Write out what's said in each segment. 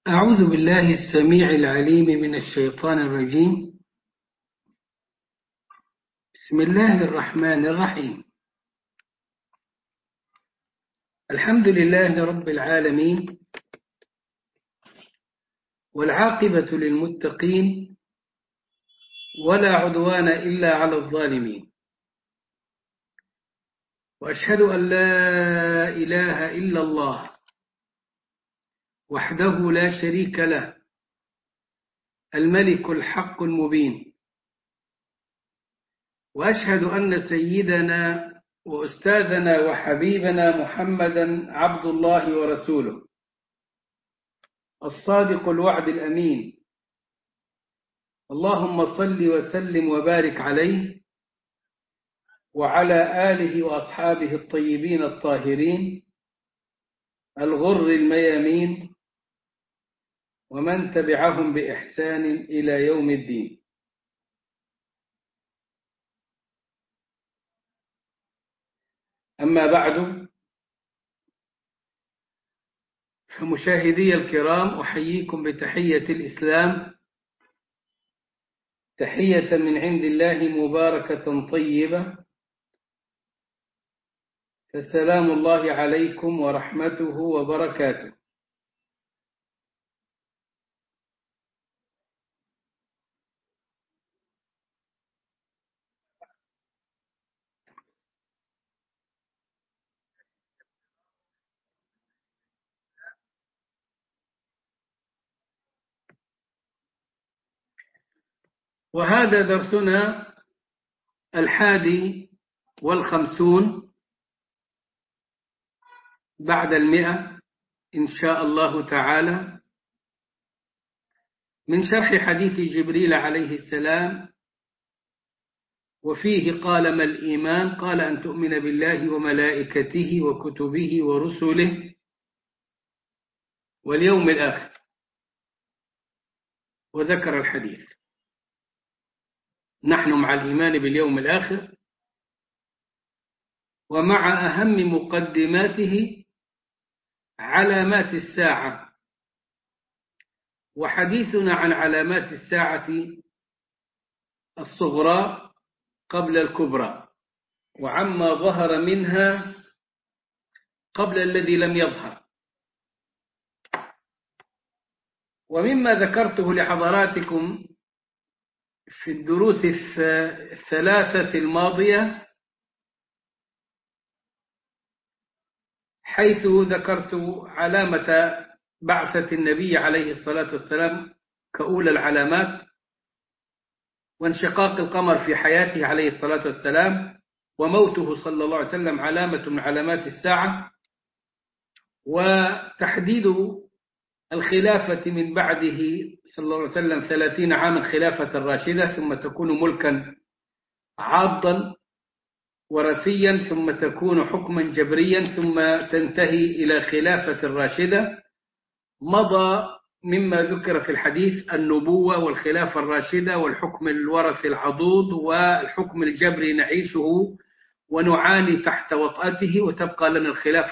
أعوذ بالله السميع العليم من الشيطان الرجيم. بسم الله الرحمن الرحيم. الحمد لله رب العالمين، والعاقبة للمتقين، ولا عدوان إلا على الظالمين. وأشهد أن لا إله إلا الله وحده لا شريك له، الملك الحق المبين. وأشهد أن سيدنا وأستاذنا وحبيبنا محمدا عبد الله ورسوله، الصادق الوعد الأمين. اللهم صل وسلم وبارك عليه وعلى آله وأصحابه الطيبين الطاهرين الغر الميامين، ومن تبعهم بإحسان إلى يوم الدين. أما بعد، فمشاهدي الكرام، أحييكم بتحية الإسلام، تحية من عند الله مباركة طيبة، فسلام الله عليكم ورحمته وبركاته. وهذا درسنا 51 بعد 100 إن شاء الله تعالى، من شرح حديث جبريل عليه السلام. وفيه قال: ما الإيمان؟ قال: أن تؤمن بالله وملائكته وكتبه ورسله واليوم الآخر. وذكر الحديث. نحن مع الإيمان باليوم الآخر، ومع أهم مقدماته علامات الساعة. وحديثنا عن علامات الساعة الصغرى قبل الكبرى، وعما ظهر منها قبل الذي لم يظهر. ومما ذكرته لحضراتكم في الدروس الثلاثة الماضية، حيث ذكرت علامة بعثة النبي عليه الصلاة والسلام كأولى العلامات، وانشقاق القمر في حياته عليه الصلاة والسلام، وموته صلى الله عليه وسلم علامة من علامات الساعة، وتحديد الخلافة من بعده صلى الله عليه وسلم 30 عاما خلافة راشدة، ثم تكون ملكا عاضا وراثيا، ثم تكون حكما جبريا، ثم تنتهي إلى خلافة الراشدة. مضى مما ذكر في الحديث النبوة والخلافة الراشدة والحكم الورثي العضوض والحكم الجبري نعيشه ونعاني تحت وطأته، وتبقى لنا الخلافة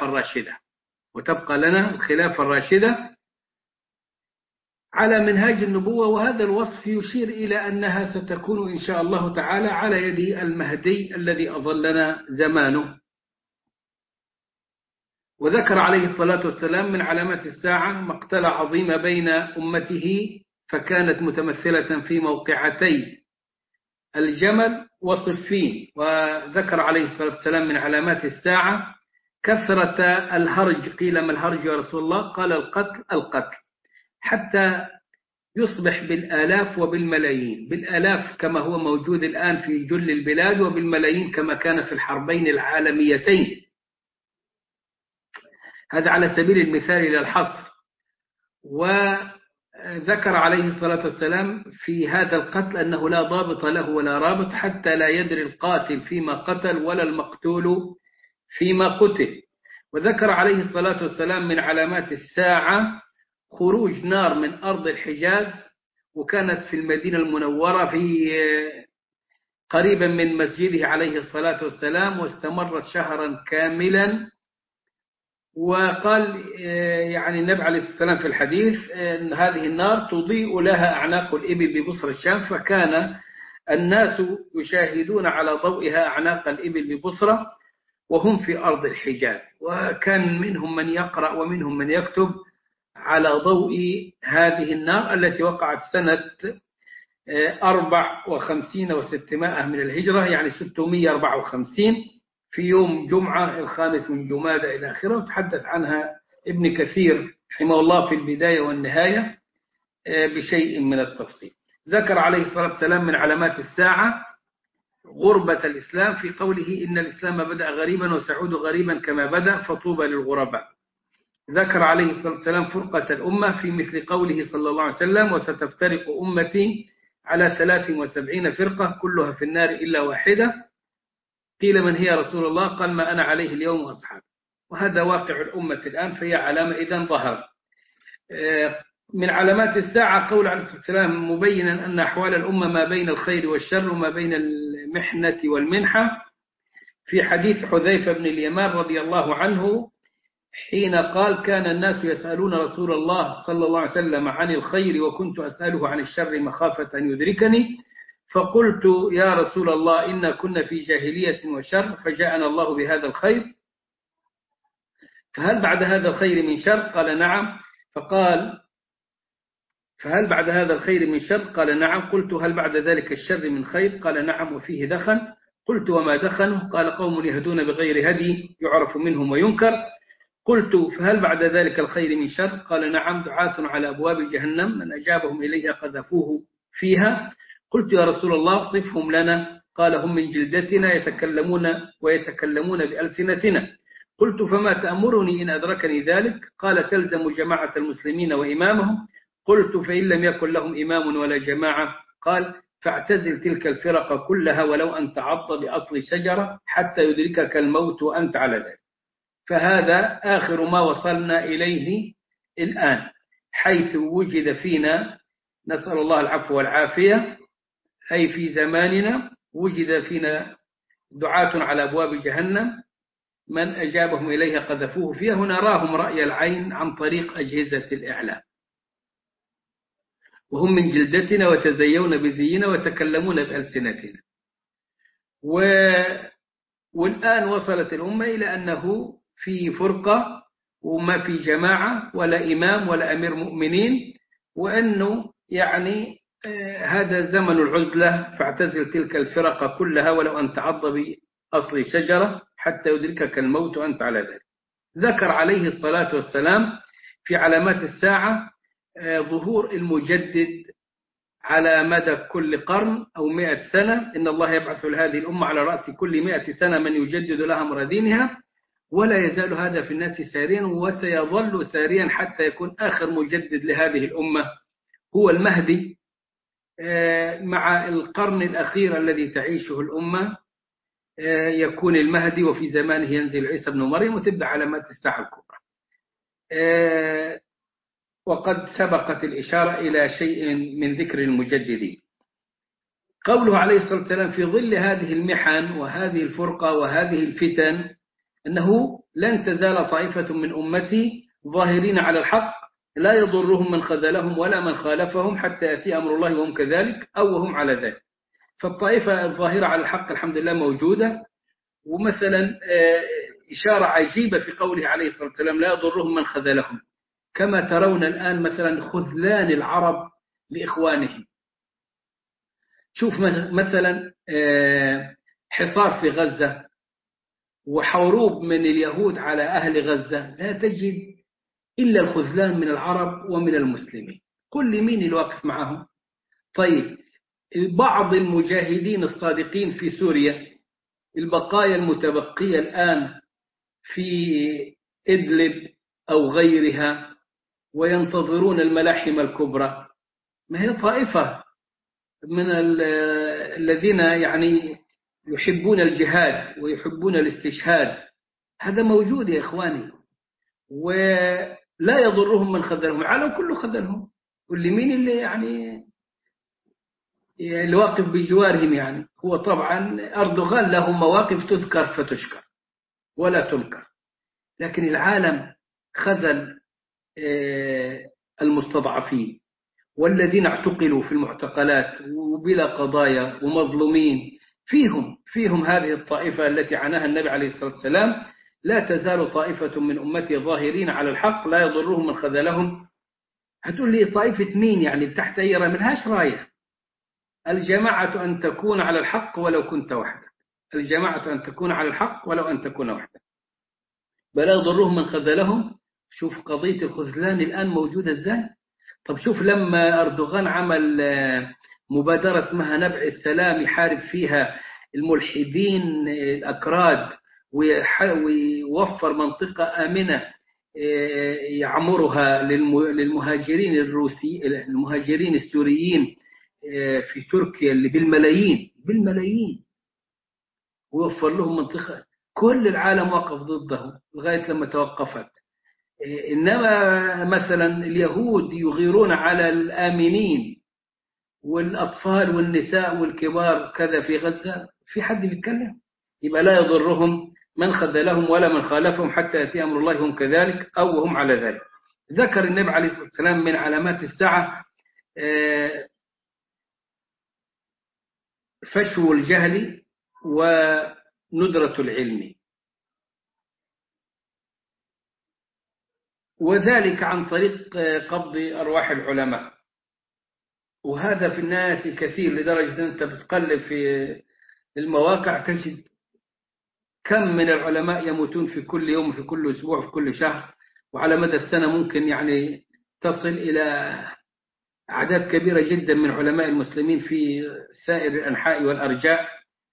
الراشدة على منهاج النبوة. وهذا الوصف يشير إلى أنها ستكون إن شاء الله تعالى على يد المهدي الذي أظلنا زمانه. وذكر عليه الصلاة والسلام من علامات الساعة مقتلة عظيمة بين أمته، فكانت متمثلة في موقعتي الجمل وصفين. وذكر عليه الصلاة والسلام من علامات الساعة كثرة الهرج. قيل: ما الهرج يا رسول الله؟ قال: القتل، حتى يصبح بالآلاف وبالملايين. بالآلاف كما هو موجود الآن في جل البلاد، وبالملايين كما كان في الحربين العالميتين. هذا على سبيل المثال إلى الحصر. وذكر عليه الصلاة والسلام في هذا القتل أنه لا ضابط له ولا رابط، حتى لا يدري القاتل فيما قتل ولا المقتول فيما قتل. وذكر عليه الصلاة والسلام من علامات الساعة خروج نار من أرض الحجاز، وكانت في المدينة المنورة في قريبا من مسجده عليه الصلاة والسلام، واستمرت شهرا كاملا. وقال يعني النبي عليه الصلاة والسلام في الحديث أن هذه النار تضيء لها أعناق الإبل ببصر الشام، فكان الناس يشاهدون على ضوئها أعناق الإبل ببصرة وهم في أرض الحجاز، وكان منهم من يقرأ ومنهم من يكتب على ضوء هذه النار التي وقعت سنة 54 و600 من الهجرة، يعني 654 في يوم جمعة 5 من جمادى إلى آخره. وتحدث عنها ابن كثير رحمه الله في البداية والنهاية بشيء من التفصيل. ذكر عليه الصلاة والسلام من علامات الساعة غربة الإسلام في قوله إن الإسلام بدأ غريبا وسيعود غريبا كما بدأ فطوبى للغرباء. ذكر عليه الصلاة والسلام فرقة الأمة في مثل قوله صلى الله عليه وسلم وستفترق أمتي على 73 فرقة كلها في النار إلا واحدة. قيل من هي رسول الله؟ قال ما أنا عليه اليوم وأصحابي. وهذا واقع الأمة الآن، فهي علامة إذن ظهر. من علامات الساعة قول عليه الصلاة والسلام مبينا أن أحوال الأمة ما بين الخير والشر وما بين المحنة والمنحة، في حديث حذيفة بن اليمان رضي الله عنه حين قال كان الناس يسألون رسول الله صلى الله عليه وسلم عن الخير وكنت أسأله عن الشر مخافة أن يدركني، فقلت يا رسول الله إنا كنا في جاهلية وشر فجاءنا الله بهذا الخير، فهل بعد هذا الخير من شر؟ قال نعم. فقال فهل بعد هذا الخير من شر؟ قال نعم. قلت هل بعد ذلك الشر من خير؟ قال نعم وفيه دخن. قلت وما دخنه؟ قال قوم يهدون بغير هدي يعرف منهم وينكر. قلت فهل بعد ذلك الخير من شر؟ قال نعم دعاة على أبواب جهنم من أجابهم إليها قذفوه فيها. قلت يا رسول الله صفهم لنا. قال هم من جلدتنا يتكلمون بألسنتنا. قلت فما تأمرني إن أدركني ذلك؟ قال تلزم جماعة المسلمين وإمامهم. قلت فإن لم يكن لهم إمام ولا جماعة؟ قال فاعتزل تلك الفرق كلها ولو أن تعض بأصل شجرة حتى يدركك الموت وأنت على ذلك. فهذا آخر ما وصلنا إليه الآن، حيث وجد فينا نسأل الله العفو والعافية، أي في زماننا وجد فينا دعاة على أبواب جهنم من أجابهم إليها قذفوه فيها، ونراهم رأي العين عن طريق أجهزة الإعلام، وهم من جلدتنا وتزيون بزينا وتكلمون بألسنتنا. والآن وصلت الأمة إلى أنه في فرقة وما في جماعة ولا إمام ولا أمير مؤمنين، وأنه يعني هذا زمن العزلة، فاعتزل تلك الفرق كلها ولو أن تعض بأصل شجرة حتى يدركك الموت وأنت على ذلك. ذكر عليه الصلاة والسلام في علامات الساعة ظهور المجدد على مدى كل قرن أو 100 سنة، إن الله يبعث لهذه الأمة على رأس كل 100 سنة من يجدد لها أمر دينها، ولا يزال هذا في الناس ساريا وسيظل ساريا حتى يكون آخر مجدد لهذه الأمة هو المهدي، مع القرن الأخير الذي تعيشه الأمة يكون المهدي، وفي زمانه ينزل عيسى بن مريم، وتبدأ علامات الساعة الكبرى. وقد سبقت الإشارة إلى شيء من ذكر المجددين. قوله عليه الصلاة والسلام في ظل هذه المحن وهذه الفرقة وهذه الفتن أنه لن تزال طائفة من أمتي ظاهرين على الحق لا يضرهم من خذلهم ولا من خالفهم حتى يأتي أمر الله وهم كذلك أو وهم على ذلك. فالطائفة الظاهرة على الحق الحمد لله موجودة. ومثلا إشارة عجيبة في قوله عليه الصلاة والسلام لا يضرهم من خذلهم، كما ترون الآن مثلا خذلان العرب لإخوانهم. شوف مثلا حصار في غزة وحروب من اليهود على أهل غزة، لا تجد إلا الخذلان من العرب ومن المسلمين. قل لي مين الواقف معهم؟ طيب بعض المجاهدين الصادقين في سوريا، البقايا المتبقية الآن في إدلب أو غيرها وينتظرون الملاحم الكبرى، ما هي طائفة من الذين يعني يحبون الجهاد ويحبون الاستشهاد، هذا موجود يا إخواني، ولا يضرهم من خذلهم، العالم كله خذلهم. واللي مين اللي يعني الواقف بجوارهم؟ يعني هو طبعا أردوغان له مواقف تذكر فتشكر ولا تنكر، لكن العالم خذل المستضعفين والذين اعتقلوا في المعتقلات وبلا قضايا ومظلومين، فيهم هذه الطائفة التي عناها النبي عليه الصلاة والسلام: لا تزال طائفة من أمتي ظاهرين على الحق لا يضرهم من خذلهم. هتقول لي طائفة مين؟ يعني تحت أي راية؟ ملهاش راية. الجماعة أن تكون على الحق ولو كنت وحدك. الجماعة أن تكون على الحق ولو أن تكون وحدك. بلا يضرهم من خذلهم. شوف قضية الخذلان الآن موجودة إزاي. طب شوف لما أردوغان عمل مبادرة اسمها نبع السلام يحارب فيها الملحدين الأكراد ويوفر منطقة آمنة يعمرها للمهاجرين المهاجرين السوريين في تركيا اللي بالملايين، ويوفر لهم منطقة. كل العالم وقف ضده لغاية لما توقفت. إنما مثلا اليهود يغيرون على الآمنين والأطفال والنساء والكبار كذا في غزة، في حد بيتكلم؟ يبقى لا يضرهم من خذلهم ولا من خالفهم حتى يأتي أمر الله هم كذلك أو هم على ذلك. ذكر النبي عليه الصلاة والسلام من علامات الساعة فشو الجهل وندرة العلم، وذلك عن طريق قبض أرواح العلماء. وهذا في الناس كثير لدرجة أنت بتقلب في المواقع تجد كم من العلماء يموتون في كل يوم، في كل أسبوع، في كل شهر، وعلى مدى السنة ممكن يعني تصل إلى أعداد كبيرة جدا من علماء المسلمين في سائر الأنحاء والأرجاء.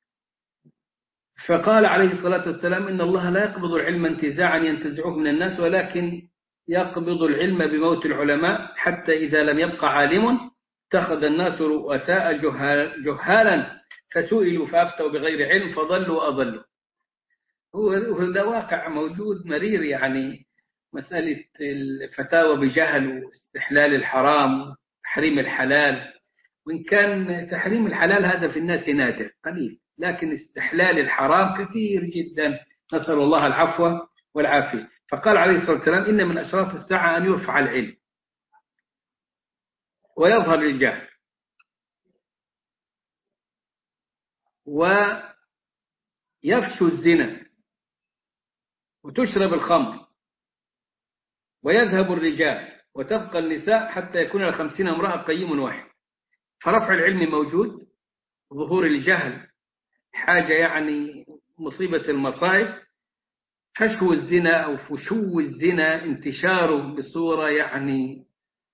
فقال عليه الصلاة والسلام: إن الله لا يقبض العلم انتزاعا ينتزعه من الناس، ولكن يقبض العلم بموت العلماء، حتى إذا لم يبق عالم اتخذ الناس رؤساء جهالا فسئلوا فأفتوا بغير علم فضلوا وأضلوا. هو ده واقع موجود مرير، يعني مسألة الفتاوى بجهل واستحلال الحرام وتحريم الحلال. وإن كان تحريم الحلال هذا في الناس نادر قليل، لكن استحلال الحرام كثير جدا، نسأل الله العفو والعافية. فقال عليه الصلاة والسلام: إن من أشراط الساعة أن يرفع العلم ويظهر الجهل ويفشو الزنا وتشرب الخمر ويذهب الرجال وتبقى النساء حتى يكون 50 امرأة قيم واحد. فرفع العلم موجود، ظهور الجهل حاجة يعني مصيبة المصائب، فشو الزنا أو فشو الزنا انتشاره بصورة يعني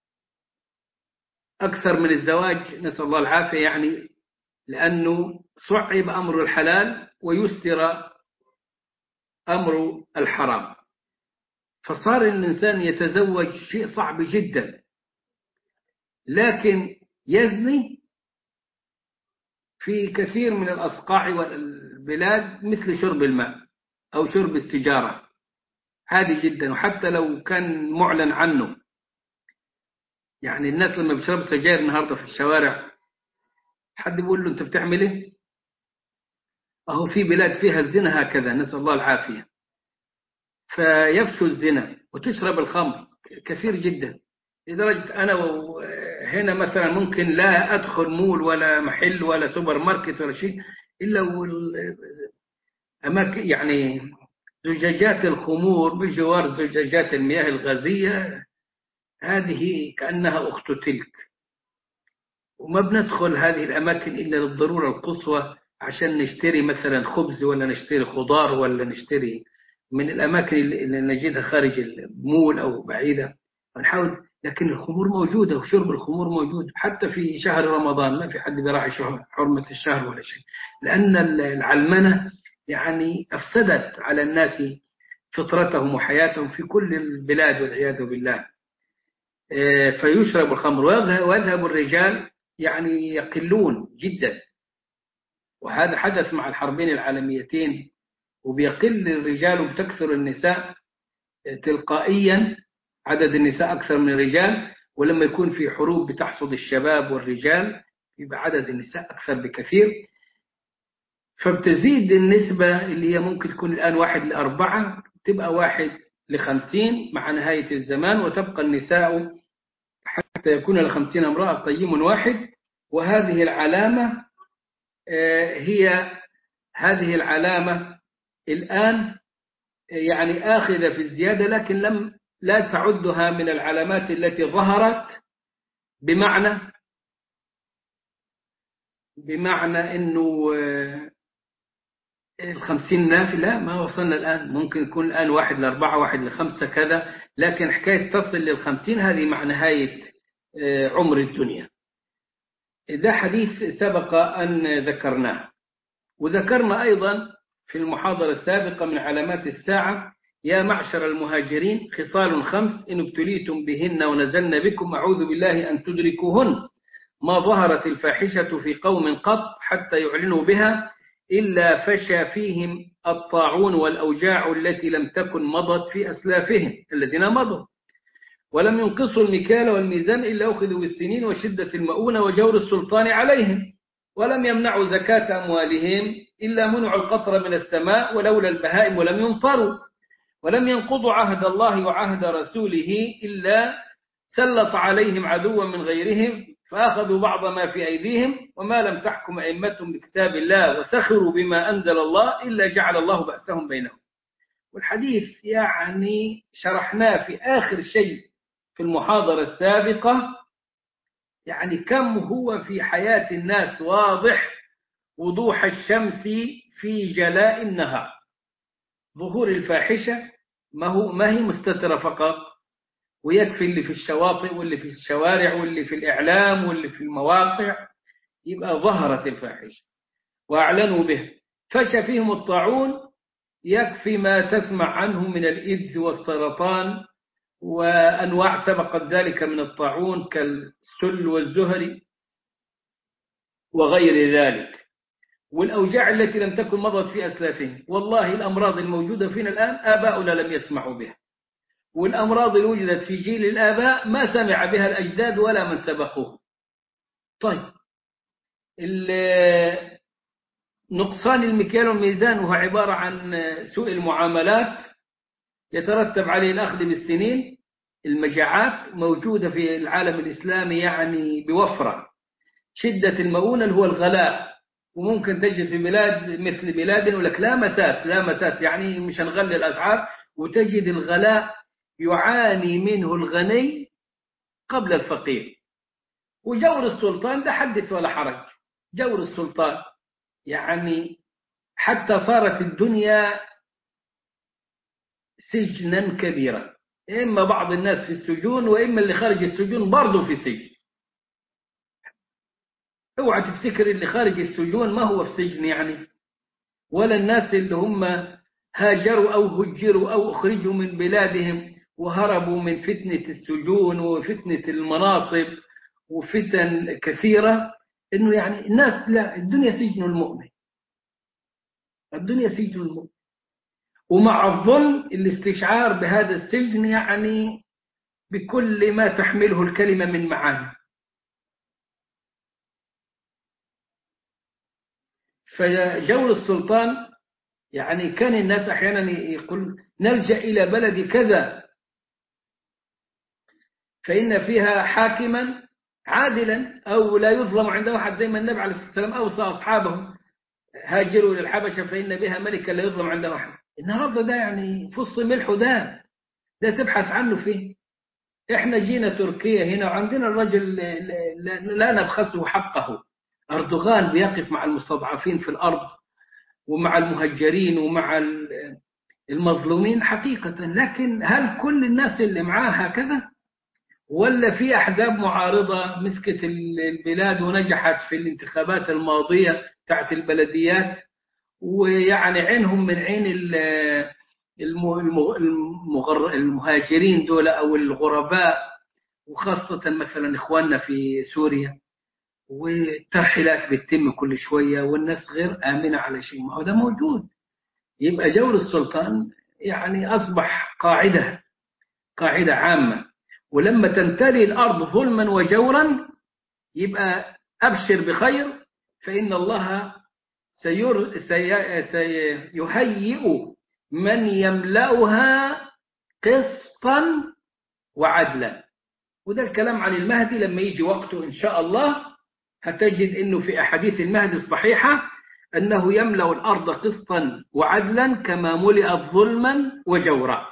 أكثر من الزواج، نسأل الله العافية، يعني لأنه صعب أمر الحلال ويسر أمر الحرام، فصار الإنسان يتزوج شيء صعب جدا، لكن يزني في كثير من الأصقاع والبلاد مثل شرب الماء أو شرب السجارة، عادي جدا. وحتى لو كان معلن عنه، يعني الناس لما بيشربوا سجاير النهارده في الشوارع حد بيقول له أنت بتعمل إيه؟ أهو في بلاد فيها الزنا هكذا، نسأل الله العافية. فيفشو الزنا وتشرب الخمر كثير جدا، لدرجة أنا هنا مثلا ممكن لا أدخل مول ولا محل ولا سوبر ماركت ولا شيء إلا أماكن يعني زجاجات الخمور بجوار زجاجات المياه الغازية، هذه كأنها أخت تلك. وما بندخل هذه الأماكن إلا للضرورة القصوى، عشان نشتري مثلا خبز ولا نشتري خضار ولا نشتري من الأماكن اللي نجدها خارج المول أو بعيدة ونحاول. لكن الخمور موجودة وشرب الخمور موجود حتى في شهر رمضان، ما في حد بيراعي حرمة الشهر ولا شيء، لأن العلمنة يعني أفسدت على الناس فطرتهم وحياتهم في كل البلاد والعياذ بالله. فيشرب الخمر ويذهب الرجال، يعني يقلون جدا. وهذا حدث مع الحربين العالميتين، وبيقل الرجال وبتكثر النساء تلقائيا، عدد النساء أكثر من الرجال. ولما يكون في حروب بتحصد الشباب والرجال يبقى عدد النساء أكثر بكثير، فبتزيد النسبة اللي هي ممكن تكون الآن 1 ل4 تبقى 1:50 مع نهاية الزمان، وتبقى النساء حتى يكون ل50 امرأة قيم واحد. وهذه العلامة هي هذه العلامة الآن يعني آخذة في الزيادة، لكن لا تعدها من العلامات التي ظهرت بمعنى أنه 50 نافلة ما وصلنا الآن، ممكن يكون الآن 1:4 1:5 كذا، لكن حكاية تصل لل50 هذه مع نهاية عمر الدنيا. ده حديث سبق أن ذكرناه. وذكرنا أيضا في المحاضرة السابقة من علامات الساعة: يا معشر المهاجرين خصال 5 إن ابتليتم بهن ونزلن بكم أعوذ بالله أن تدركوهن ما ظهرت الفاحشة في قوم قط حتى يعلنوا بها إلا فشى فيهم الطاعون والأوجاع التي لم تكن مضت في أسلافهم الذين مضوا، ولم ينقصوا المكيال والميزان إلا أخذوا بالسنين وشدة المؤونة وجور السلطان عليهم، ولم يمنعوا زكاة أموالهم إلا منعوا القطر من السماء ولولا البهائم ولم يمطروا، ولم ينقضوا عهد الله وعهد رسوله إلا سلط عليهم عدوا من غيرهم فأخذوا بعض ما في أيديهم، وما لم تحكم أئمتهم بكتاب الله وسخروا بما أنزل الله إلا جعل الله بأسهم بينهم. والحديث يعني شرحناه في آخر شيء في المحاضرة السابقة، يعني كم هو في حياة الناس واضح وضوح الشمس في جلاء النهار. ظهور الفاحشة ما هي مستترة فقط، ويكفي اللي في الشواطئ واللي في الشوارع واللي في الإعلام واللي في المواقع، يبقى ظهرت الفاحشة وأعلنوا به. فشى فيهم الطاعون، يكفي ما تسمع عنه من الإيدز والسرطان وأنواع سبقت ذلك من الطاعون كالسل والزهري وغير ذلك، والأوجاع التي لم تكن مضت في أسلافهم. والله الأمراض الموجودة فينا الآن آباؤنا لم يسمعوا بها، والأمراض اللي وجدت في جيل الآباء ما سمع بها الأجداد ولا من سبقوه. طيب، نقصان المكيال والميزان وهو عبارة عن سوء المعاملات يترتب عليه الأخذ بالسنين. المجاعات موجودة في العالم الإسلامي يعني بوفرة. شدة المؤونة اللي هو الغلاء، وممكن تجد في بلاد مثل بلاد يقول لك لا مساس يعني مش هنغلي الأسعار، وتجد الغلاء يعاني منه الغني قبل الفقير. وجور السلطان ده حدث ولا حرج. جور السلطان يعني حتى صارت الدنيا سجنا كبيرا، إما بعض الناس في السجون وإما اللي خارج السجون برضه في سجن. اوعى تفتكر اللي خارج السجون ما هو في سجن يعني، ولا الناس اللي هم هاجروا أو هجروا أو أخرجوا من بلادهم وهربوا من فتنة السجون وفتنة المناصب وفتن كثيرة، إنه يعني الناس لا، الدنيا سجن المؤمن، الدنيا سجن المؤمن. ومع الظلم الاستشعار بهذا السجن يعني بكل ما تحمله الكلمة من معاني. فجور السلطان يعني كان الناس أحيانا يقول نلجأ إلى بلد كذا فإن فيها حاكما عادلا أو لا يظلم عنده أحد، زي ما النبي عليه الصلاة والسلام أوصى أصحابه هاجروا للحبشة فإن بها ملكا لا يظلم عنده أحد. النهارده ده يعني فص ملح ده تبحث عنه فيه. إحنا جينا تركيا هنا وعندنا الرجل لا نبخسه حقه. أردوغان بيقف مع المستضعفين في الأرض ومع المهجرين ومع المظلومين حقيقة، لكن هل كل الناس اللي معاه هكذا؟ ولا في أحزاب معارضة مسكت البلاد ونجحت في الانتخابات الماضية تحت البلديات، ويعني عينهم من عين المهاجرين دول أو الغرباء، وخاصة مثلا إخواننا في سوريا، والترحيلات بتتم كل شوية والناس غير آمنة على شيء. ما هو ده موجود. يبقى جور السلطان يعني أصبح قاعدة عامة، ولما تمتلي الأرض ظلما وجورا يبقى أبشر بخير، فإن الله سيهيئ من يملأها قسطا وعدلا. وده الكلام عن المهدي لما يجي وقته إن شاء الله. هتجد أنه في أحاديث المهدي الصحيحة أنه يملأ الأرض قسطا وعدلا كما ملئت ظلما وجورا.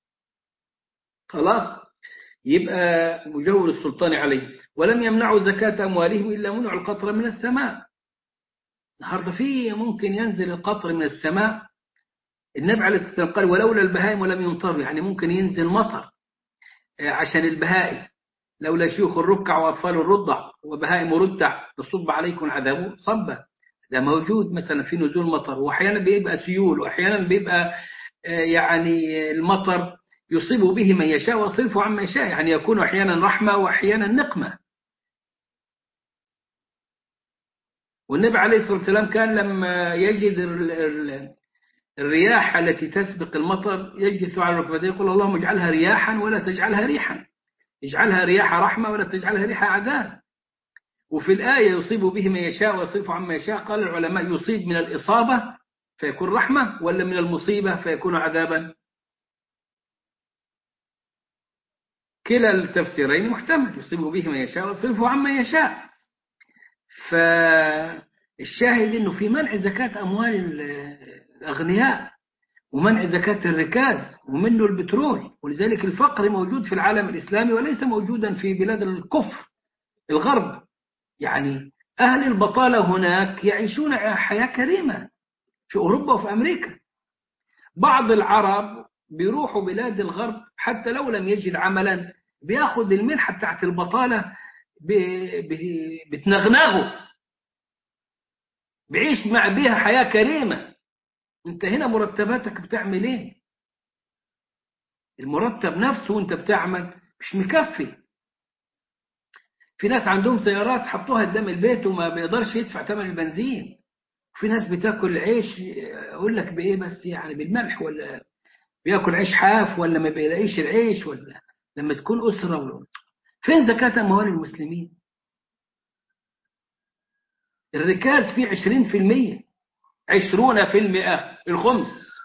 خلاص، يبقى مجور السلطان عليه. ولم يمنعوا زكاة أموالهم إلا منع القطر من السماء. النهارده في ممكن ينزل القطر من السماء. النبي عليه الصلاة والسلام قال ولولا البهائم ولم يمطر، يعني ممكن ينزل مطر عشان البهائم. لولا شيوخ الركع وأطفال الرضع وبهائم رتع تصب عليكم عذابه صبا. ده موجود مثلا في نزول مطر، وأحيانا بيبقى سيول، وأحيانا بيبقى يعني المطر يصيب به من يشاء ويصرفه عما يشاء، يعني يكون أحيانا رحمة وأحيانا نقمة. والنبي عليه الصلاة والسلام كان لما يجد الرياح التي تسبق المطر يجلس على ركبتيه يقول اللهم اجعلها رياحا ولا تجعلها ريحا، اجعلها رياح رحمة ولا تجعلها ريح عذاب. وفي الآية يصيب به من يشاء ويصرف عما يشاء، قال العلماء يصيب من الإصابة فيكون رحمة ولا من المصيبة فيكون عذابا؟ كلا التفسيرين محتمل، يصيب به من يشاء ويصرفه عما يشاء. فالشاهد أنه في منع زكاة أموال الأغنياء ومنع زكاة الركاز ومنه البترول. ولذلك الفقر موجود في العالم الإسلامي وليس موجودا في بلاد الكفر الغرب. يعني أهل البطالة هناك يعيشون حياة كريمة في أوروبا وفي أمريكا. بعض العرب بيروحوا بلاد الغرب حتى لو لم يجد عملا بياخد المنحة بتاعت البطالة بتنغنغه، بعيش مع بيها حياة كريمة. انت هنا مرتباتك بتعمل ايه؟ المرتب نفسه وانت بتعمل مش مكفي. في ناس عندهم سيارات حطوها قدام البيت وما بيقدرش يدفع ثمن البنزين. في ناس بتاكل عيش اقول لك بايه بس، يعني بالملح، ولا بياكل عيش حاف، ولا ما بيلاقيش العيش، ولا لما تكون اسره فين زكاة اموال المسلمين؟ الركاز فيه 20%، 20%، الخمس.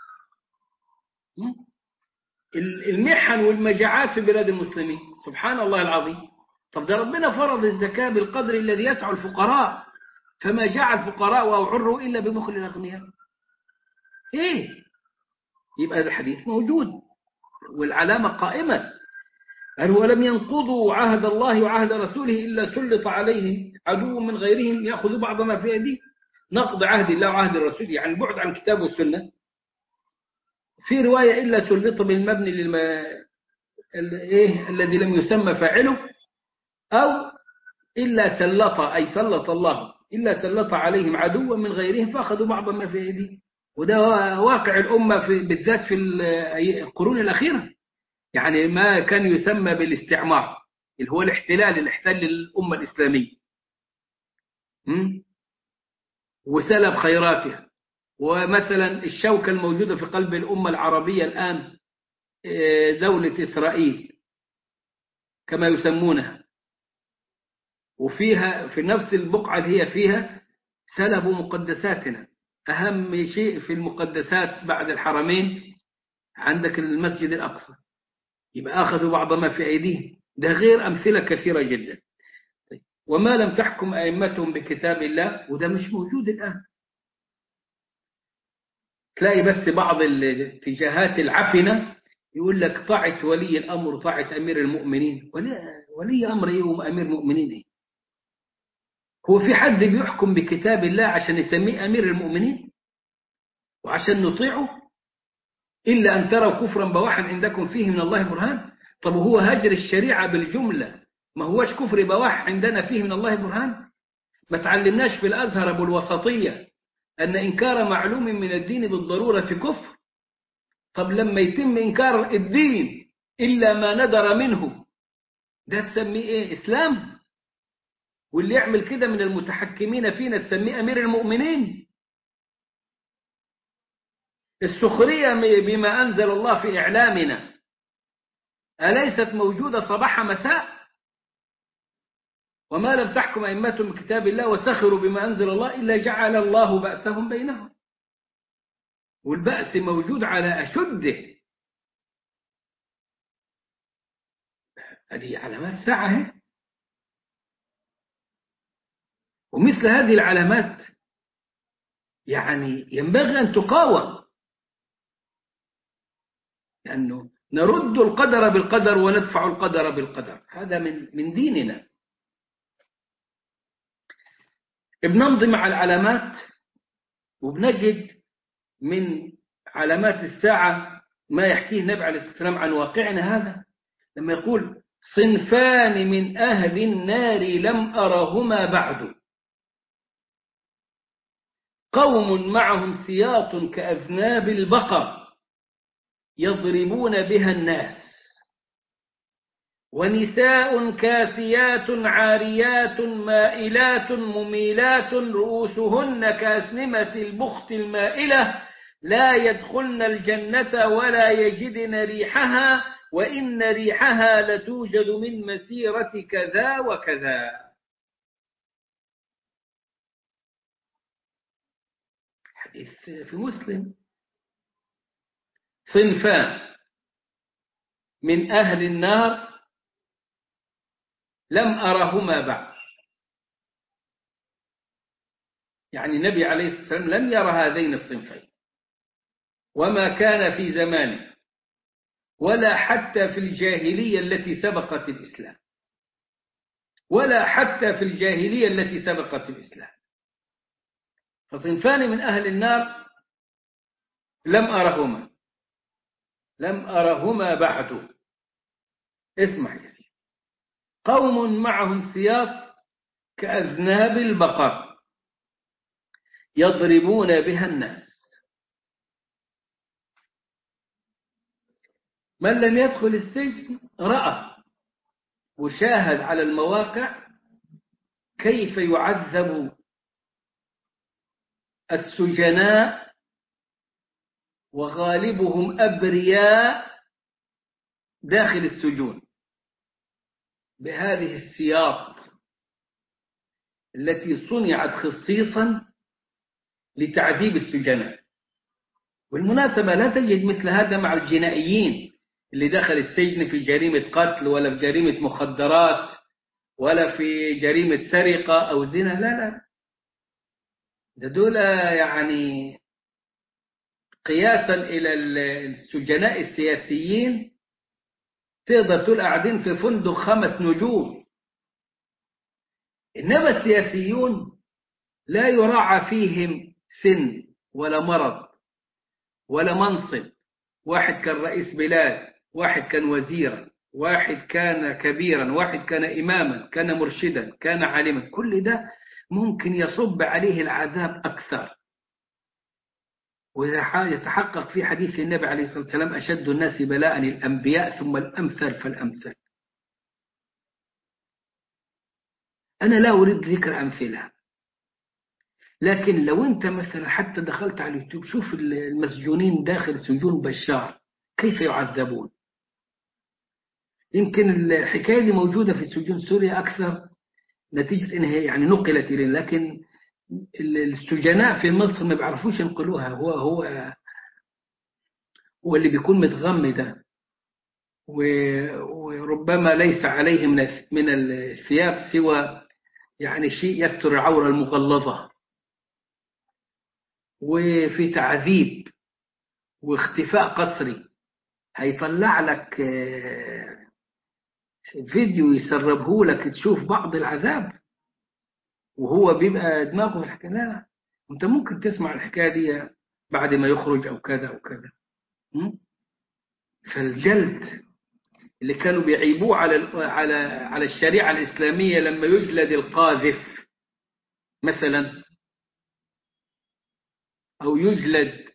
المحن والمجاعات في بلاد المسلمين سبحان الله العظيم. طب ده ربنا فرض الزكاة بالقدر الذي يسع الفقراء، فما جاع الفقراء أو عروا إلا بمخل الأغنياء. إيه؟ يبقى الحديث موجود والعلامة قائمة. قال ولم ينقضوا عهد الله وعهد رسوله إلا سلط عليهم عدو من غيرهم يأخذ بعض ما في يده. نقض عهد الله وعهد الرسول يعني البعد عن الكتاب والسنة. في رواية إلا سلط بالمبني الذي لم يسمى فاعله، أو إلا سلط أي سلط الله، إلا سلط عليهم عدوا من غيرهم فأخذوا بعض ما في أيديهم. وده واقع الأمة بالذات في القرون الأخيرة. يعني ما كان يسمى بالاستعمار اللي هو الاحتلال اللي احتل الأمة الإسلامية وسلب خيراتها. ومثلا الشوكة الموجودة في قلب الأمة العربية الآن دولة إسرائيل كما يسمونها، وفيها في نفس البقعة اللي هي فيها سلبوا مقدساتنا. أهم شيء في المقدسات بعد الحرمين عندك المسجد الأقصى، يبقى أخذوا بعض ما في أيديهم. ده غير أمثلة كثيرة جدا. وما لم تحكم أئمتهم بكتاب الله، وده مش موجود الآن. تلاقي بس بعض الاتجاهات العفنة يقول لك طاعة ولي الأمر وطاعة أمير المؤمنين. ولي أمر إيه وأمير مؤمنين إيه؟ هو في حد بيحكم بكتاب الله عشان يسميه أمير المؤمنين وعشان نطيعه؟ إلا أن تروا كفرا بواحا عندكم فيه من الله برهان. طب هو هجر الشريعة بالجملة ما هوش كفر بواح عندنا فيه من الله برهان؟ ما تعلمناش في الأزهر أبو الوسطية أن إنكار معلوم من الدين بالضرورة كفر؟ طب لما يتم إنكار الدين إلا ما ندر منه ده تسميه إيه؟ إسلام؟ واللي يعمل كده من المتحكمين فينا تسميه أمير المؤمنين؟ السخرية بما أنزل الله في إعلامنا أليست موجودة صباح مساء؟ وما لم تحكم أئمتهم بكتاب الله وسخروا بما أنزل الله إلا جعل الله بأسهم بينهم. والبأس موجود على أشده. هذه علامات ساعة. ومثل هذه العلامات يعني ينبغي أن تقاوم، لأنه نرد القدر بالقدر وندفع القدر بالقدر، هذا من ديننا. بننظم مع العلامات وبنجد من علامات الساعة ما يحكيه النبي عليه الصلاة والسلام عن واقعنا هذا، لما يقول: صنفان من أهل النار لم أرهما بعد، قوم معهم سياط كأذناب البقر يضربون بها الناس، ونساء كاسيات عاريات مائلات مميلات رؤوسهن كأسنمة البخت المائلة لا يدخلن الجنة ولا يجدن ريحها، وإن ريحها لتوجد من مسيرة كذا وكذا. حديث في مسلم: صنفان من أهل النار لم أرهما بعد، يعني النبي عليه الصلاة والسلام لم يرى هذين الصنفين، وما كان في زمانه ولا حتى في الجاهلية التي سبقت الإسلام، ولا حتى في الجاهلية التي سبقت الإسلام. فصنفان من أهل النار لم أرهما بعد. اسمع يا سيدي: قوم معهم سياط كأذناب البقر يضربون بها الناس. من لم يدخل السجن رأى وشاهد على المواقع كيف يعذب السجناء وغالبهم أبرياء داخل السجون بهذه السياط التي صنعت خصيصا لتعذيب السجناء. والمناسبة لا تجد مثل هذا مع الجنائيين اللي دخل السجن في جريمة قتل ولا في جريمة مخدرات ولا في جريمة سرقة أو زنا، لا، دول يعني قياسا إلى السجناء السياسيين تقدر تقول قاعدين في فندق 5 نجوم. إنما السياسيون لا يراعى فيهم سن ولا مرض ولا منصب، واحد كان رئيس بلاد، واحد كان وزيرا، واحد كان كبيرا، واحد كان إماما، كان مرشدا، كان عالما، كل ده ممكن يصب عليه العذاب أكثر. ويتحقق في حديث النبي عليه الصلاة والسلام: أشد الناس بلاء الأنبياء ثم الأمثل فالأمثل. أنا لا أريد ذكر أمثلة، لكن لو أنت مثلا حتى دخلت على اليوتيوب شوف المسجونين داخل سجون بشار كيف يعذبون. يمكن الحكاية دي موجودة في سجون سوريا أكثر نتيجة أنها يعني نقلت إلينا، لكن السجناء في مصر ما بيعرفوش ينقلوها. هو اللي بيكون متغمي ده، وربما ليس عليه من الثياب سوى يعني شيء يستر العورة المغلظة، وفي تعذيب واختفاء قسري. هيطلع لك فيديو يسربه لك تشوف بعض العذاب وهو بيبقى دماغه في الحكاية. لا، انت ممكن تسمع الحكاية دي بعد ما يخرج أو كذا أو كذا. فالجلد اللي كانوا بيعيبوه على الشريعة الإسلامية لما يجلد القاذف مثلا، أو يجلد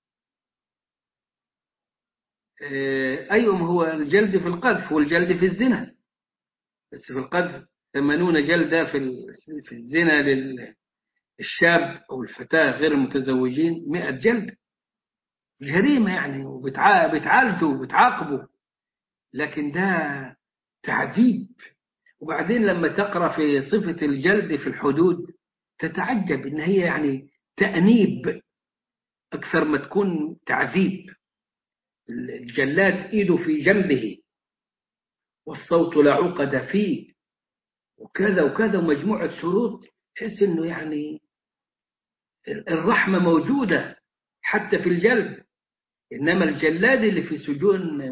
أيوم، هو الجلد في القذف والجلد في الزنا، بس في القذف 80 جلدة، في الزنا للشاب أو الفتاة غير المتزوجين 100 جلدة. جريمة يعني، وبتعالجوا وبتعاقبوا، لكن ده تعذيب. وبعدين لما تقرأ في صفة الجلد في الحدود تتعجب إن هي يعني تأنيب أكثر ما تكون تعذيب. الجلاد إيده في جنبه والصوت لا عقد فيه وكذا وكذا ومجموعة شروط، تحس إنه يعني الرحمة موجودة حتى في الجلد. إنما الجلاد اللي في سجون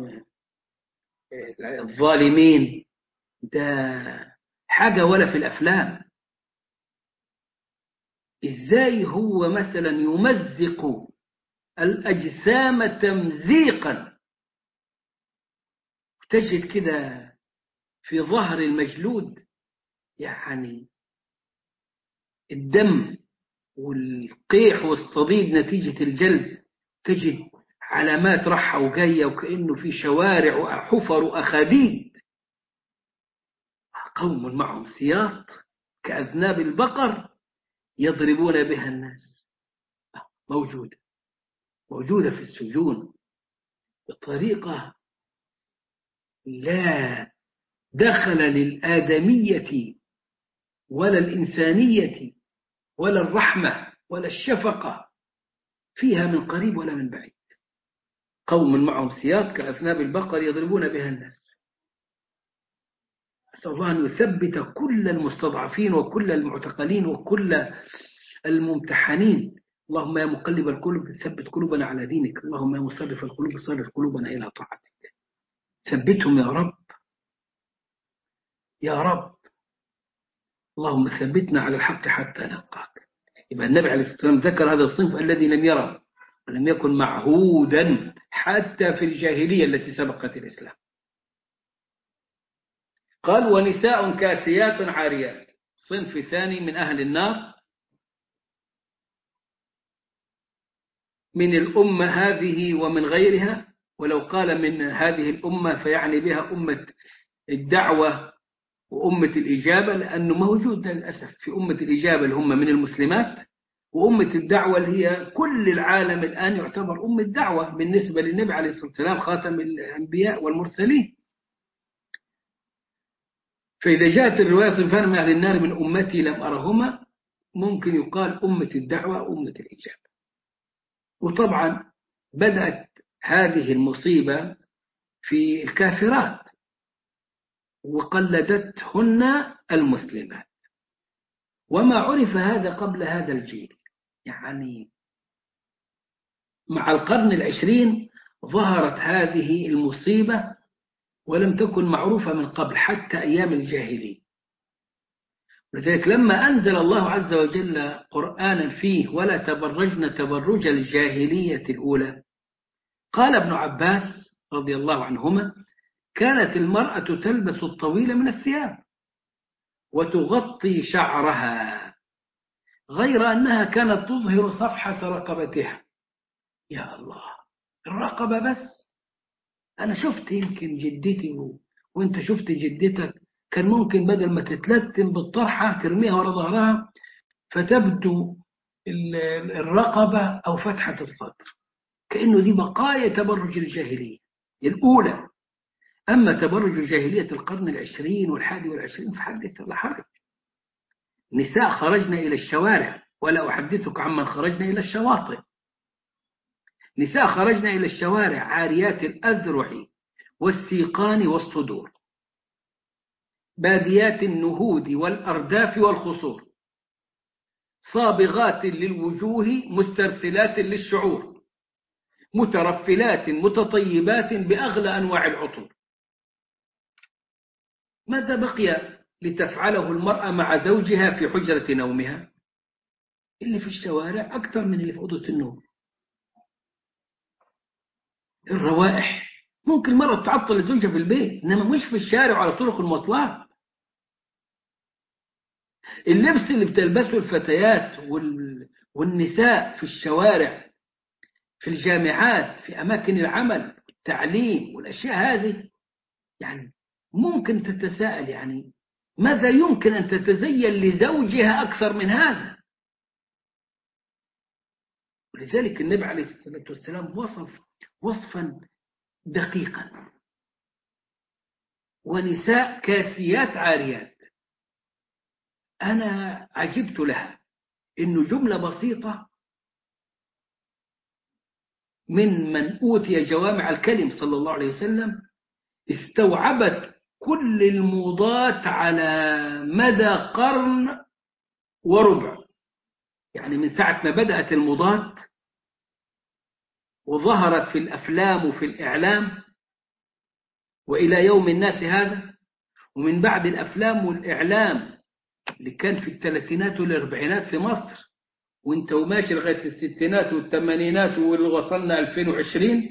الظالمين ده حاجة ولا في الأفلام. إزاي هو مثلا يمزق الأجسام تمزيقا، تجد كده في ظهر المجلود يعني الدم والقيح والصديد نتيجة الجلد، تجد علامات راحة وجاية وكأنه في شوارع وحفر وأخاديد. قوم معهم سياط كأذناب البقر يضربون بها الناس. موجودة في السجون بطريقة لا دخل للآدمية ولا الإنسانية ولا الرحمة ولا الشفقة فيها من قريب ولا من بعيد. قوم معهم سياط كأذناب البقر يضربون بها الناس. أسأل الله أن يثبت كل المستضعفين وكل المعتقلين وكل الممتحنين. اللهم يا مقلب القلوب ثبت قلوبنا على دينك، اللهم يا مصرف القلوب صرف قلوبنا إلى طاعتك. ثبتهم يا رب يا رب. اللهم ثبتنا على الحق حتى نلقاك. يبقى النبي عليه الصلاة والسلام ذكر هذا الصنف الذي لم يرى ولم يكن معهودا حتى في الجاهلية التي سبقت الإسلام. قال ونساء كاسيات عاريات، صنف ثاني من أهل النار من الأمة هذه ومن غيرها. ولو قال من هذه الأمة فيعني بها أمة الدعوة وأمة الإجابة، لأنه موجود للأسف في أمة الإجابة اللي هم من المسلمات، وأمة الدعوة اللي هي كل العالم الآن يعتبر أمة دعوة بالنسبة للنبي عليه الصلاة والسلام خاتم الأنبياء والمرسلين. فإذا جاءت الرواية صنفان من أهل النار من أمتي لم أرهما، ممكن يقال أمة الدعوة وأمة الإجابة. وطبعا بدأت هذه المصيبة في الكافرات وقلدتهن المسلمات، وما عرف هذا قبل هذا الجيل. يعني مع القرن العشرين ظهرت هذه المصيبة ولم تكن معروفة من قبل حتى أيام الجاهلية. لذلك لما أنزل الله عز وجل قرآنا فيه ولا تبرجن تبرج الجاهلية الأولى، قال ابن عباس رضي الله عنهما كانت المرأة تلبس الطويل من الثياب وتغطي شعرها، غير أنها كانت تظهر صفحة رقبتها. يا الله، الرقبة بس. أنا شفت يمكن جدتي وانت شفت جدتك، كان ممكن بدل ما تتلتم بالطرحة ترميها ورا ظهرها فتبدو الرقبة أو فتحة الصدر، كأنه دي بقايا تبرج الجاهلية الأولى. أما تبرج جاهلية القرن العشرين والحادي والعشرين فحدث ولا حرج. نساء خرجنا إلى الشوارع، ولا أحدثك عمن خرجنا إلى الشواطئ. نساء خرجنا إلى الشوارع عاريات الأذرع والسيقان والصدور، باديات النهود والأرداف والخصور، صابغات للوجوه مسترسلات للشعور، مترفلات متطيبات بأغلى أنواع العطور. ماذا بقي لتفعله المرأة مع زوجها في حجرة نومها؟ اللي في الشوارع أكثر من اللي في أوضة النوم. الروائح، ممكن مرة تعطل زوجها في البيت إنما مش في الشارع على طرق المواصلات. اللبس اللي بتلبسه الفتيات والنساء في الشوارع في الجامعات في أماكن العمل التعليم والأشياء هذه، يعني ممكن تتساءل يعني ماذا يمكن أن تتزين لزوجها أكثر من هذا؟ ولذلك النبي عليه الصلاة والسلام وصف وصفا دقيقا: ونساء كاسيات عاريات. أنا عجبت لها إنه جملة بسيطة من أوتي جوامع الكلم صلى الله عليه وسلم استوعبت كل الموضات على مدى قرن وربع. يعني من ساعة ما بدأت الموضات وظهرت في الأفلام وفي الإعلام وإلى يوم الناس هذا، ومن بعد الأفلام والإعلام اللي كان في الثلاثينات والأربعينات في مصر وانت وماشي لغاية الستينات والثمانينات واللي وصلنا 2020،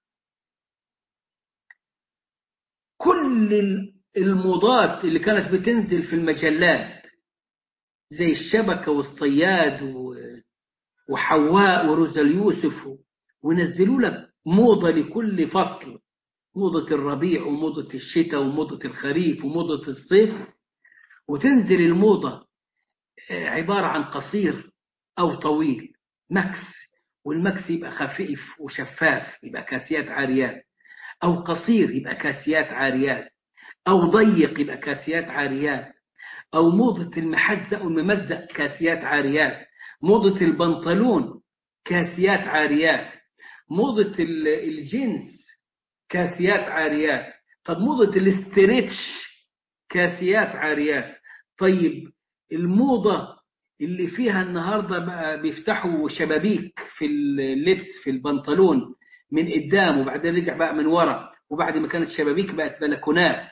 كل الموضات اللي كانت بتنزل في المجلات زي الشبكة والصياد وحواء وروز اليوسف، ونزلوا لك موضة لكل فصل، موضة الربيع وموضة الشتاء وموضة الخريف وموضة الصيف، وتنزل الموضة عبارة عن قصير أو طويل مكس، والمكس يبقى خفيف وشفاف يبقى كاسيات عاريات، أو قصير يبقى كاسيات عاريات، أو ضيق يبقى كاسيات عاريات، أو موضة المحزق والممزق كاسيات عاريات، موضة البنطلون كاسيات عاريات، موضة الجنس كاسيات عاريات، طب موضة الاستريتش كاسيات عاريات. طيب الموضة اللي فيها النهاردة بقى بيفتحوا شبابيك في اللبس في البنطلون من قدام وبعدين رجع بقى من ورا، وبعد ما كانت شبابيك بقت بلكونات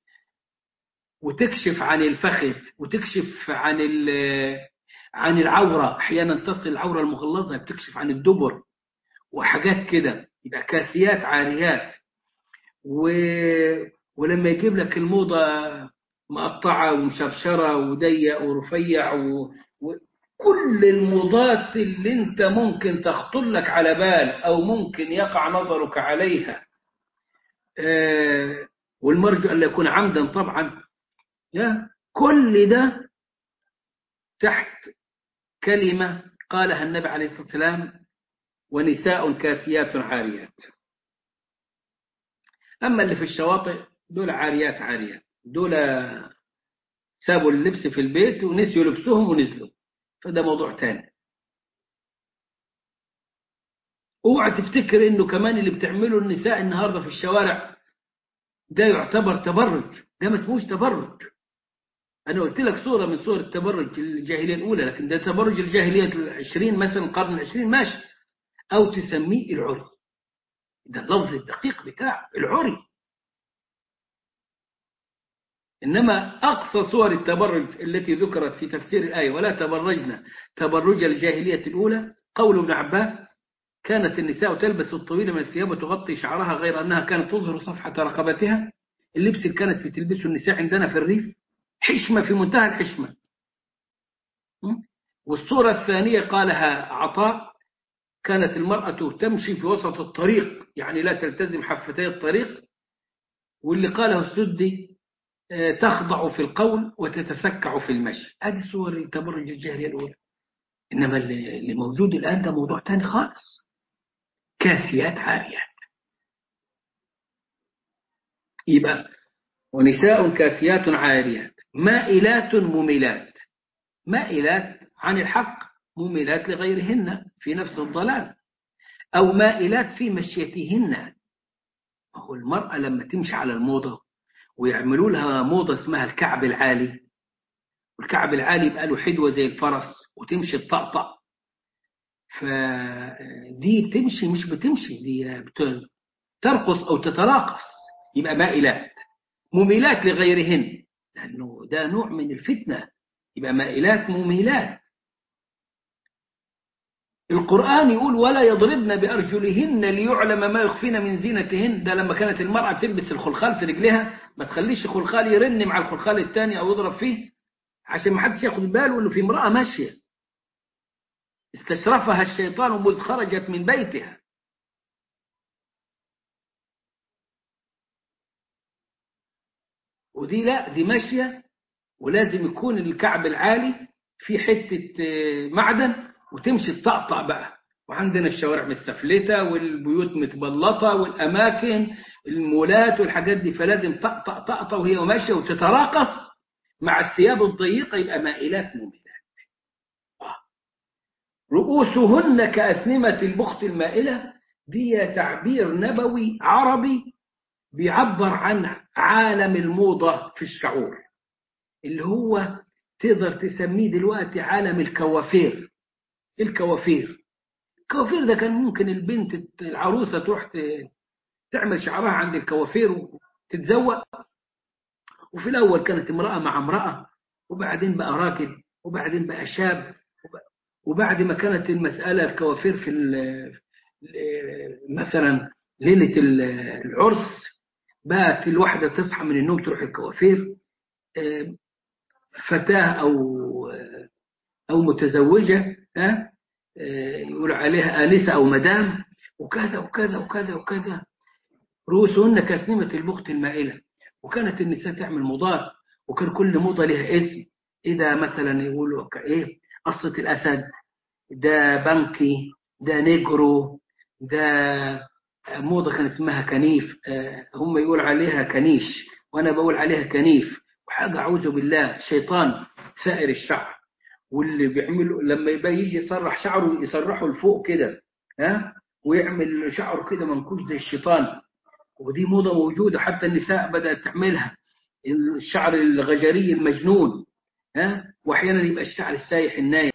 وتكشف عن الفخذ وتكشف عن العورة، أحيانا تصل العورة المغلظة بتكشف عن الدبر وحاجات كده، يبقى كاسيات عاريات. ولما يجيب لك الموضة مقطعة ومشرشرة وضيق ورفيع وكل الموضات اللي انت ممكن تخطر لك على بال أو ممكن يقع نظرك عليها، والمرجو أن لا يكون عمدا طبعا، كل ده تحت كلمة قالها النبي عليه الصلاة والسلام: ونساء كاسيات عاريات. أما اللي في الشواطئ دول عاريات عاريات، دول سابوا اللبس في البيت ونسيوا لبسهم ونزلوا، فده موضوع تاني. اوعى تفتكر انه كمان اللي بتعمله النساء النهارده في الشوارع ده يعتبر تبرج، ده ما اسموش تبرج. انا قلت لك صورة من صور التبرج الجاهلية الاولى، لكن ده تبرج الجاهلية العشرين مثلا، القرن العشرين ماشي، او تسميه العري، ده اللفظ الدقيق بتاع العري. إنما أقصى صور التبرج التي ذكرت في تفسير الآية ولا تبرجنا تبرج الجاهلية الأولى، قول ابن عباس: كانت النساء تلبس الطويل من الثياب وتغطي شعرها غير أنها كانت تظهر صفحة رقبتها. اللبس اللي كانت بتلبسه النساء عندنا في الريف حشمة في منتهى الحشمة. والصورة الثانية قالها عطاء: كانت المرأة تمشي في وسط الطريق، يعني لا تلتزم حفتي الطريق. واللي قاله السدي: تخضع في القول وتتسكع في المشي. هذه صور التبرج الجاهلية الأولى. إنما اللي موجود الآن ده موضوع تاني خالص، كاسيات عاريات. يبقى ونساء كاسيات عاريات مائلات مميلات، مائلات عن الحق، مميلات لغيرهن في نفس الضلال، أو مائلات في مشيتهن. هو المرأة لما تمشي على الموضة ويعملوا لها موضة اسمها الكعب العالي، والكعب العالي يبقى له حدوة زي الفرس وتمشي الطقطق، فدي بتمشي مش بتمشي، دي ترقص أو تتراقص، يبقى مائلات. مميلات لغيرهن لأنه ده نوع من الفتنة، يبقى مائلات مميلات. القرآن يقول: ولا يضربن بأرجلهن ليعلم ما يخفين من زينتهن. ده لما كانت المرأة تلبس الخلخال في رجلها ما تخليش الخلخال يرن مع الخلخال الثاني أو يضرب فيه، عشان ما حدش ياخد باله إنه في امرأة ماشية استشرفها الشيطان مذ خرجت من بيتها. ودي لا، دي ماشية ولازم يكون الكعب العالي في حتة معدن وتمشي الطقطق بقى. وعندنا الشوارع مستفلتة والبيوت متبلطة والأماكن المولات والحاجات دي، فلازم طقطق طقطق وهي ماشية وتتراقص مع الثياب الضيقة، يبقى مائلات مميلات. رؤوسهن كأسنمة البخت المائلة، دي تعبير نبوي عربي بيعبر عن عالم الموضة في الشعور، اللي هو تقدر تسميه دلوقتي عالم الكوافير. الكوافير ده كان ممكن البنت العروسة تروح تعمل شعرها عند الكوافير وتتزوق، وفي الأول كانت امرأة مع امرأة، وبعدين بقى راجل، وبعدين بقى شاب، وبعد ما كانت المسألة الكوافير في مثلا ليلة العرس، بقت الواحدة تصحى من النوم تروح الكوافير، فتاة أو متزوجة، يقول عليها آنسة أو مدام، وكذا وكذا وكذا وكذا، رؤوسهن كأسنمة البخت المائلة. وكانت النساء تعمل موضات، وكان كل موضة لها اسم. إذا مثلا يقولوا إيه، قصة الأسد، ده بنكي، ده نيجرو، ده موضة كان اسمها كنيف، هم يقول عليها كنيش وأنا بقول عليها كنيف، وحاجة أعوذ بالله، شيطان سائر الشعر. واللي بيعملوا لما يبقى يجي يسرح شعره يسرحه لفوق كده، ويعمل شعره كده منكوش زي الشيطان. ودي موضة موجودة، حتى النساء بدأت تعملها، الشعر الغجري المجنون، واحيانا يبقى الشعر السايح النايم.